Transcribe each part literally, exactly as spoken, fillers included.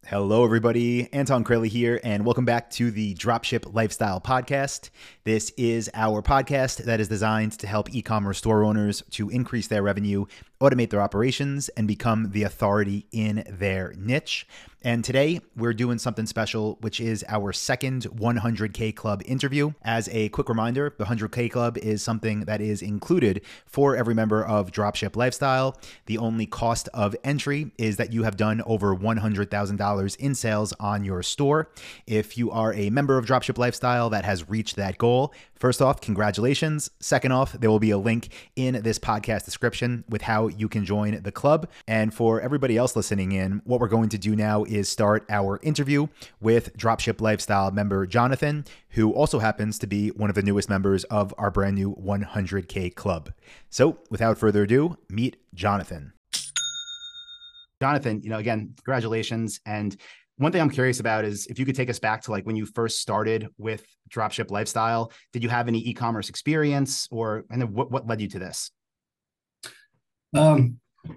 Hello, everybody. Anton Crayley here, and welcome back to the Dropship Lifestyle Podcast. This is our podcast that is designed to help e-commerce store owners to increase their revenue, automate their operations, and become the authority in their niche. And today we're doing something special, which is our second one hundred K Club interview. As a quick reminder, the one hundred K Club is something that is included for every member of Dropship Lifestyle. The only cost of entry is that you have done over one hundred thousand dollars in sales on your store. If you are a member of Dropship Lifestyle that has reached that goal, first off, congratulations. Second off, there will be a link in this podcast description with how you can join the club. And for everybody else listening in, what we're going to do now is start our interview with Dropship Lifestyle member Jonathan, who also happens to be one of the newest members of our brand new one hundred K Club. So without further ado, meet Jonathan. Jonathan, you know, again, congratulations. And one thing I'm curious about is if you could take us back to like when you first started with Dropship Lifestyle. Did you have any e-commerce experience, or and then what, what led you to this? Um,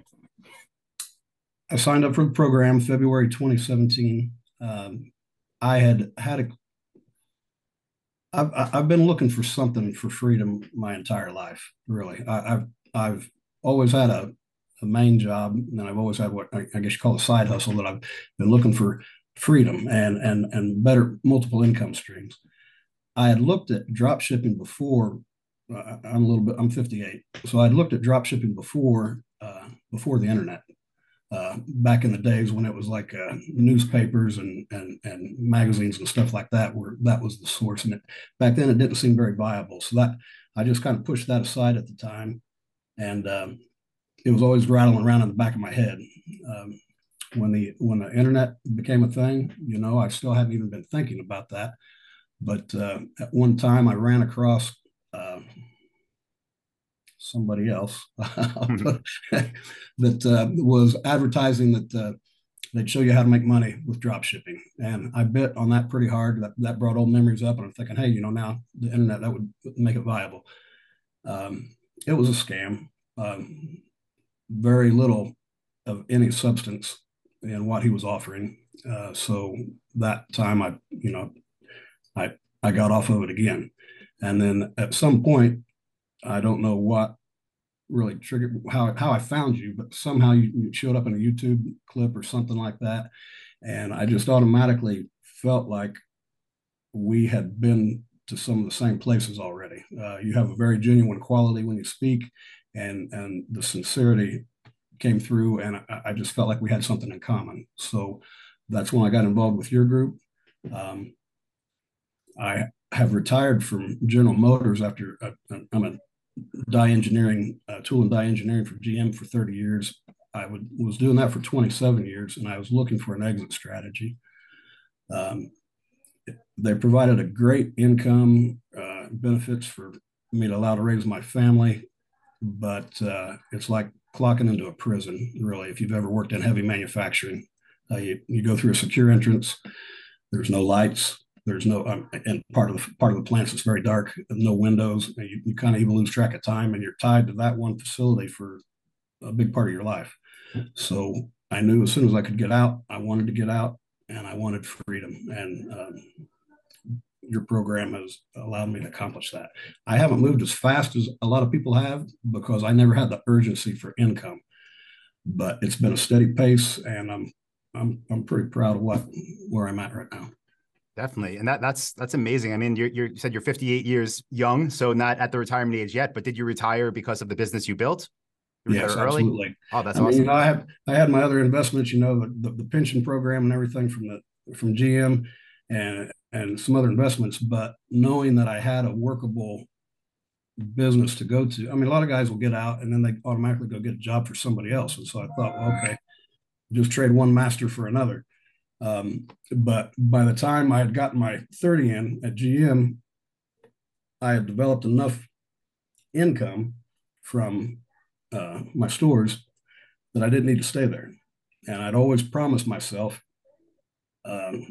I signed up for the program February twenty seventeen. Um, I had had a, I've, I've been looking for something for freedom my entire life, really. I, I've, I've always had a, a main job, and I've always had what I, I guess you call a side hustle, that I've been looking for freedom and, and, and better multiple income streams. I had looked at drop shipping before. uh, I'm a little bit, I'm fifty-eight. So I'd looked at drop shipping before, uh, before the internet. Uh, back in the days when it was like uh, newspapers and, and and magazines and stuff like that, where that was the source. And it, back then it didn't seem very viable. So that I just kind of pushed that aside at the time. And um, it was always rattling around in the back of my head. Um, when the when the internet became a thing, you know, I still hadn't even been thinking about that. But uh, at one time I ran across uh, somebody else that uh, was advertising that uh, they'd show you how to make money with drop shipping. And I bet on that pretty hard. That, that brought old memories up. And I'm thinking, hey, you know, now the internet, that would make it viable. Um, it was a scam. Um, very little of any substance in what he was offering. Uh, so that time I, you know, I, I got off of it again. And then at some point, I don't know what really triggered how, how I found you, but somehow you, you showed up in a YouTube clip or something like that. And I just automatically felt like we had been to some of the same places already. Uh, you have a very genuine quality when you speak, and, and the sincerity came through. And I, I just felt like we had something in common. So that's when I got involved with your group. Um, I have retired from General Motors after uh, I'm a die engineering, uh, tool and die engineering for G M for thirty years. I would, was doing that for twenty-seven years, and I was looking for an exit strategy. Um, they provided a great income, uh, benefits for me to allow to raise my family, but uh, it's like clocking into a prison, really. If you've ever worked in heavy manufacturing, uh, you, you go through a secure entrance. There's no lights. There's no, um, and part of the part of the plants is very dark, no windows. You, you kind of even lose track of time, and you're tied to that one facility for a big part of your life. So I knew as soon as I could get out, I wanted to get out, and I wanted freedom. And um, your program has allowed me to accomplish that. I haven't moved as fast as a lot of people have because I never had the urgency for income, but it's been a steady pace, and I'm I'm I'm pretty proud of what where I'm at right now. Definitely. And that that's that's amazing. I mean, you're, you're, you said you're fifty-eight years young, so not at the retirement age yet, but did you retire because of the business you built? You Yes, early? absolutely. Oh, that's I mean, awesome. you know, I have I had my other investments, you know, the, the, the pension program and everything from the from G M and and some other investments, but knowing that I had a workable business to go to. I mean, a lot of guys will get out and then they automatically go get a job for somebody else. And so I thought, well, okay, just trade one master for another. Um, but by the time I had gotten my thirty in at G M, I had developed enough income from uh, my stores that I didn't need to stay there. And I'd always promised myself um,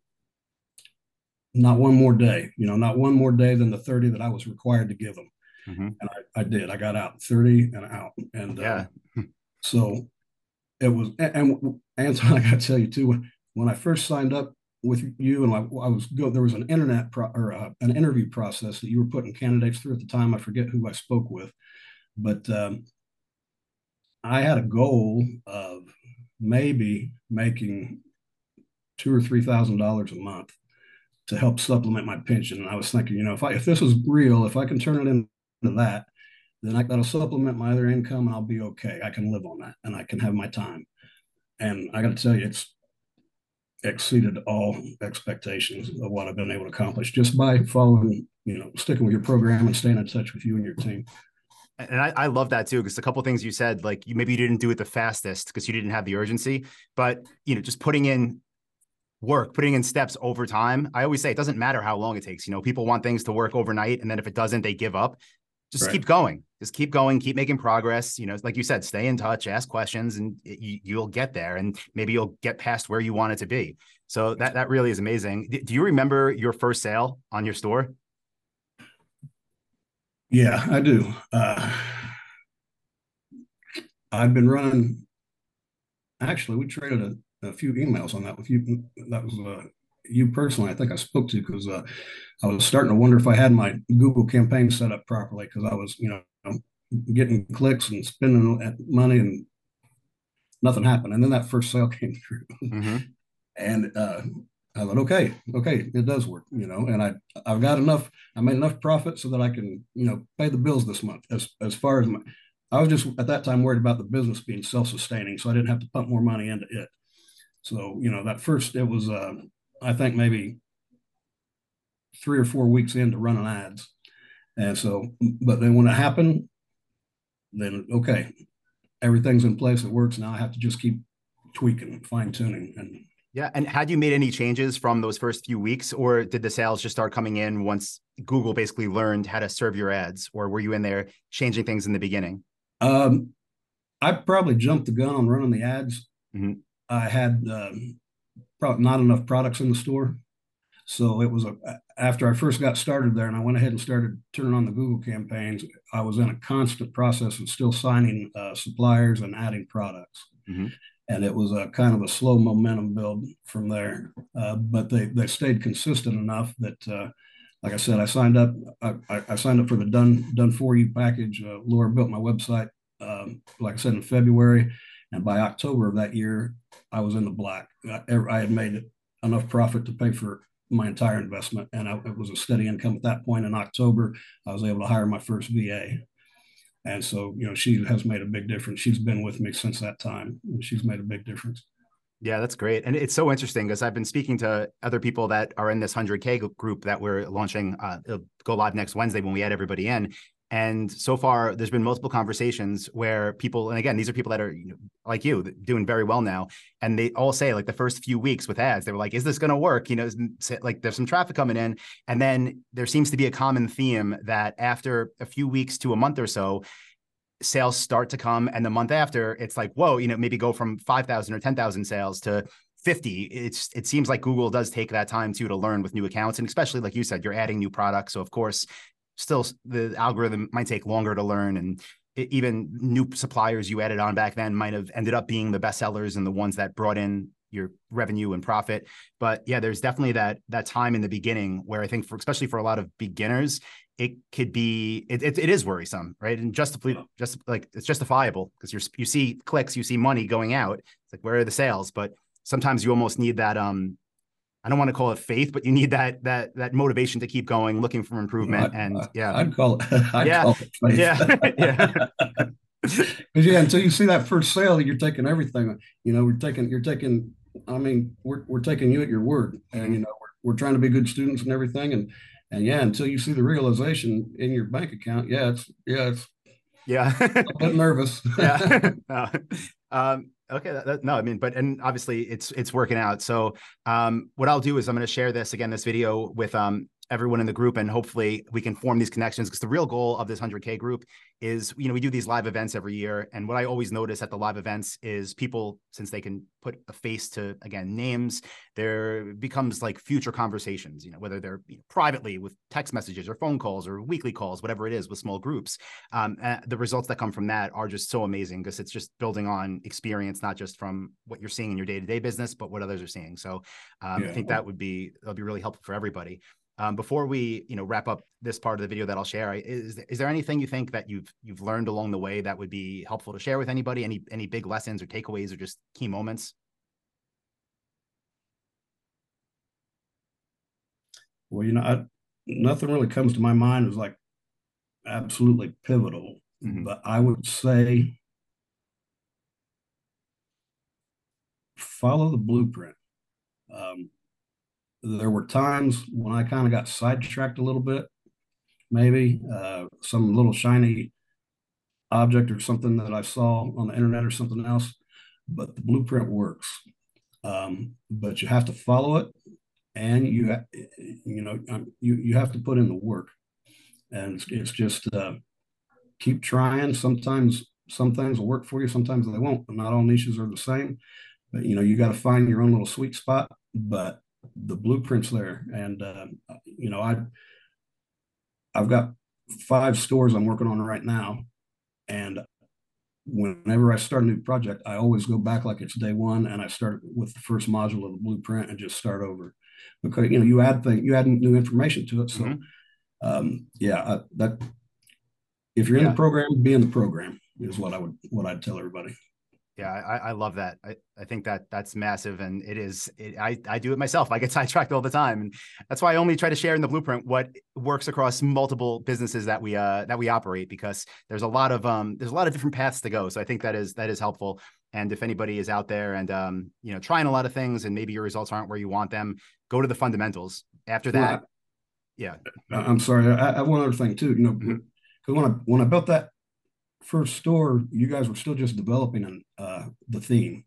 not one more day, you know, not one more day than the thirty that I was required to give them. Mm-hmm. And I, I did. I got out thirty and out. And yeah. Um, so it was, and, and Anton, I got to tell you too, when I first signed up with you, and I, I was go, there was an internet pro, or uh, an interview process that you were putting candidates through at the time. I forget who I spoke with, but um, I had a goal of maybe making two or three thousand dollars a month to help supplement my pension. And I was thinking, you know, if I if this is real, if I can turn it into that, then I, that'll supplement my other income, and I'll be okay. I can live on that, and I can have my time. And I got to tell you, it's exceeded all expectations of what I've been able to accomplish just by following, you know, sticking with your program and staying in touch with you and your team. And I, I love that too, because a couple of things you said, like you maybe you didn't do it the fastest because you didn't have the urgency, but you know, just putting in work, putting in steps over time. I always say it doesn't matter how long it takes. You know, people want things to work overnight, and then if it doesn't, they give up. Just right. keep going. Just keep going. Keep making progress. You know, like you said, stay in touch, ask questions, and you, you'll get there. And maybe you'll get past where you want it to be. So that that really is amazing. Do you remember your first sale on your store? Yeah, I do. Uh, I've been running. Actually, we traded a, a few emails on that with you. That was uh, you personally. I think I spoke to because uh, I was starting to wonder if I had my Google campaign set up properly, because I was, you know, getting clicks and spending money and nothing happened. And then that first sale came through, mm-hmm. and uh, I thought, okay, okay, it does work, you know. And I I've got enough. I made enough profit so that I can, you know, pay the bills this month. As as far as my, I was just at that time worried about the business being self-sustaining, so I didn't have to pump more money into it. So, you know, that first, it was, uh, I think maybe three or four weeks into running ads. And so, but then when it happened, then, okay, everything's in place. It works. Now I have to just keep tweaking, fine tuning. And yeah. And had you made any changes from those first few weeks, or did the sales just start coming in once Google basically learned how to serve your ads, or were you in there changing things in the beginning? Um, I probably jumped the gun on running the ads. Mm-hmm. I had um, probably not enough products in the store. So it was a, after I first got started there and I went ahead and started turning on the Google campaigns, I was in a constant process of still signing uh, suppliers and adding products. Mm-hmm. And it was a kind of a slow momentum build from there. Uh, but they, they stayed consistent enough that, uh, like I said, I signed up, I, I signed up for the done, done for you package. Uh, Laura built my website, um, like I said, in February. And by October of that year, I was in the black. I, I had made enough profit to pay for my entire investment. And I, it was a steady income at that point. In October, I was able to hire my first V A. And so, you know, she has made a big difference. She's been with me since that time, and she's made a big difference. Yeah, that's great. And it's so interesting because I've been speaking to other people that are in this one hundred K group that we're launching, uh, it'll go live next Wednesday when we add everybody in. And so far, there's been multiple conversations where people, and again, these are people that are, you know, like you, doing very well now. And they all say, like, the first few weeks with ads, they were like, is this going to work? You know, like there's some traffic coming in. And then there seems to be a common theme that after a few weeks to a month or so, sales start to come. And the month after, it's like, whoa, you know, maybe go from five thousand or ten thousand sales to fifty. It's, it seems like Google does take that time too to learn with new accounts. And especially, like you said, you're adding new products. So of course, still the algorithm might take longer to learn, and it, even new suppliers you added on back then might have ended up being the best sellers and the ones that brought in your revenue and profit. But yeah, there's definitely that that time in the beginning where I think for, especially for a lot of beginners, it could be, it, it, it is worrisome, right? And justify, just like it's justifiable because you're, you see clicks, you see money going out. It's like, where are the sales? But sometimes you almost need that, um, I don't want to call it faith, but you need that that that motivation to keep going, looking for improvement. I, and yeah, I'd call it. I'd yeah, call it faith. yeah, yeah. Because yeah, until you see that first sale, you're taking everything. You know, we're taking, you're taking. I mean, we're we're taking you at your word, and you know, we're we're trying to be good students and everything, and and yeah, until you see the realization in your bank account, yeah, it's yeah, it's yeah, a bit nervous. yeah. Uh, um, Okay. That, that, no, I mean, but, and obviously it's, it's working out. So um, what I'll do is I'm going to share this again, this video with um, everyone in the group, and hopefully we can form these connections, because the real goal of this one hundred K group is, you know, we do these live events every year. And what I always notice at the live events is people, since they can put a face to, again, names, there becomes like future conversations, you know, whether they're, you know, privately with text messages or phone calls or weekly calls, whatever it is, with small groups. Um, the results that come from that are just so amazing, because it's just building on experience, not just from what you're seeing in your day-to-day business, but what others are seeing. So um, yeah. I think that would be, that'll be really helpful for everybody. Um, before we, you know, wrap up this part of the video that I'll share, is, is there anything you think that you've you've learned along the way that would be helpful to share with anybody? Any any big lessons or takeaways or just key moments? Well, you know, I, nothing really comes to my mind as like absolutely pivotal, mm-hmm. but I would say follow the blueprint. Um, There were times when I kind of got sidetracked a little bit, maybe uh, some little shiny object or something that I saw on the internet or something else, but the blueprint works. Um, but you have to follow it, and you ha- you know you you have to put in the work, and it's, it's just uh, keep trying. Sometimes some things will work for you, sometimes they won't. Not all niches are the same, but you know you got to find your own little sweet spot. But the blueprint's there, and uh, you know I I've got five stores I'm working on right now, and whenever I start a new project, I always go back like it's day one, and I start with the first module of the blueprint and just start over, because you know you add things, you add new information to it. So mm-hmm. um, yeah, I, that if you're in yeah. the program, be in the program is what I would what I'd tell everybody. Yeah, I, I love that. I, I think that that's massive. And it is, it, I, I do it myself. I get sidetracked all the time. And that's why I only try to share in the blueprint what works across multiple businesses that we, uh, that we operate, because there's a lot of, um, there's a lot of different paths to go. So I think that is, that is helpful. And if anybody is out there and, um, you know, trying a lot of things and maybe your results aren't where you want them, go to the fundamentals. After that. Well, yeah. I'm sorry. I, I have one other thing too, you know, because mm-hmm. when I, when I built that first store, you guys were still just developing uh, the theme.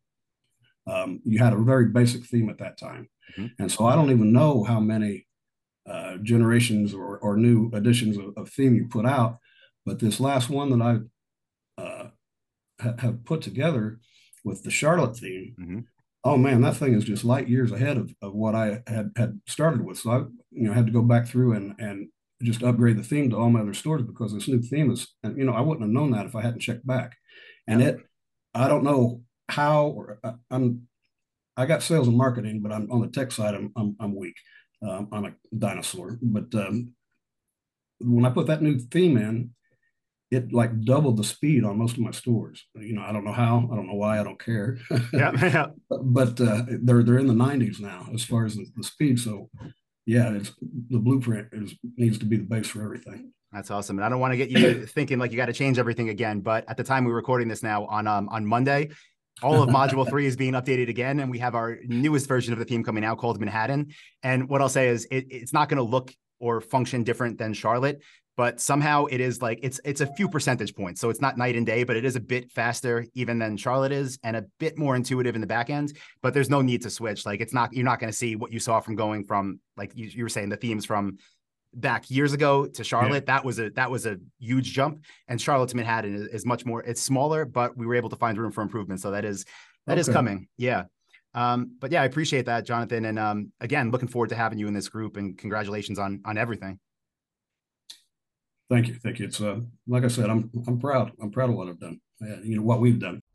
Um, you had a very basic theme at that time. Mm-hmm. And so I don't even know how many uh, generations or, or new editions of, of theme you put out. But this last one that I uh, ha- have put together with the Charlotte theme, mm-hmm. oh man, that thing is just light years ahead of, of what I had, had started with. So I you know, had to go back through and, and just upgrade the theme to all my other stores, because this new theme is, and you know, I wouldn't have known that if I hadn't checked back. And it, I don't know how, or uh, I'm, I got sales and marketing, but I'm on the tech side. I'm, I'm, I'm weak. Um, I'm a dinosaur. But um, when I put that new theme in, it like doubled the speed on most of my stores. You know, I don't know how, I don't know why, I don't care. Yeah. But uh, they're they're in the nineties now as far as the, the speed. So yeah, it's the blueprint is needs to be the base for everything. That's awesome. And I don't want to get you thinking like you got to change everything again, but at the time we're recording this now on um, on Monday, all of module three is being updated again. And we have our newest version of the theme coming out called Manhattan. And what I'll say is it, it's not going to look or function different than Charlotte, but somehow it is like, it's it's a few percentage points. So it's not night and day, but it is a bit faster even than Charlotte is, and a bit more intuitive in the back end, but there's no need to switch. Like it's not, you're not going to see what you saw from going from, like you, you were saying, the themes from back years ago to Charlotte. Yeah. That was a, that was a huge jump, and Charlotte to Manhattan is, is much more, it's smaller, but we were able to find room for improvement. So that is, that okay. is coming. Yeah. Um, but yeah, I appreciate that, Jonathan. And um, again, looking forward to having you in this group, and congratulations on, on everything. Thank you. Thank you. It's uh, like I said, I'm, I'm proud. I'm proud of what I've done, uh, you know, what we've done.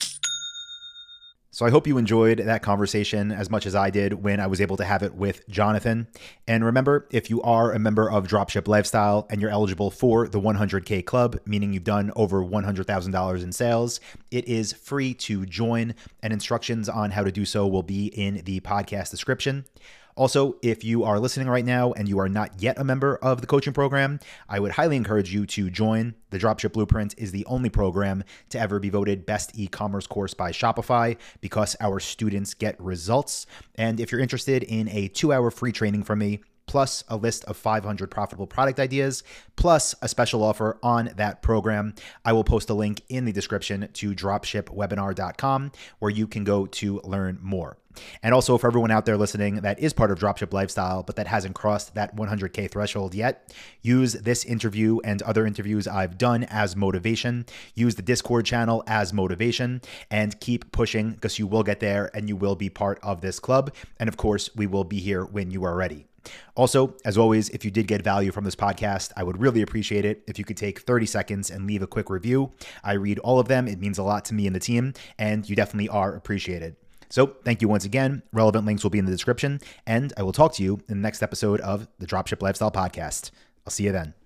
So I hope you enjoyed that conversation as much as I did when I was able to have it with Jonathan. And remember, if you are a member of Dropship Lifestyle and you're eligible for the one hundred K Club, meaning you've done over one hundred thousand dollars in sales, it is free to join, and instructions on how to do so will be in the podcast description. Also, if you are listening right now and you are not yet a member of the coaching program, I would highly encourage you to join. The Dropship Blueprint is the only program to ever be voted best e-commerce course by Shopify, because our students get results. And if you're interested in a two-hour free training from me, plus a list of five hundred profitable product ideas, plus a special offer on that program. I will post a link in the description to dropship webinar dot com where you can go to learn more. And also, for everyone out there listening that is part of Dropship Lifestyle, but that hasn't crossed that one hundred K threshold yet, use this interview and other interviews I've done as motivation. Use the Discord channel as motivation and keep pushing, because you will get there and you will be part of this club. And of course, we will be here when you are ready. Also, as always, if you did get value from this podcast, I would really appreciate it if you could take thirty seconds and leave a quick review. I read all of them. It means a lot to me and the team, and you definitely are appreciated. So thank you once again. Relevant links will be in the description, and I will talk to you in the next episode of the Dropship Lifestyle Podcast. I'll see you then.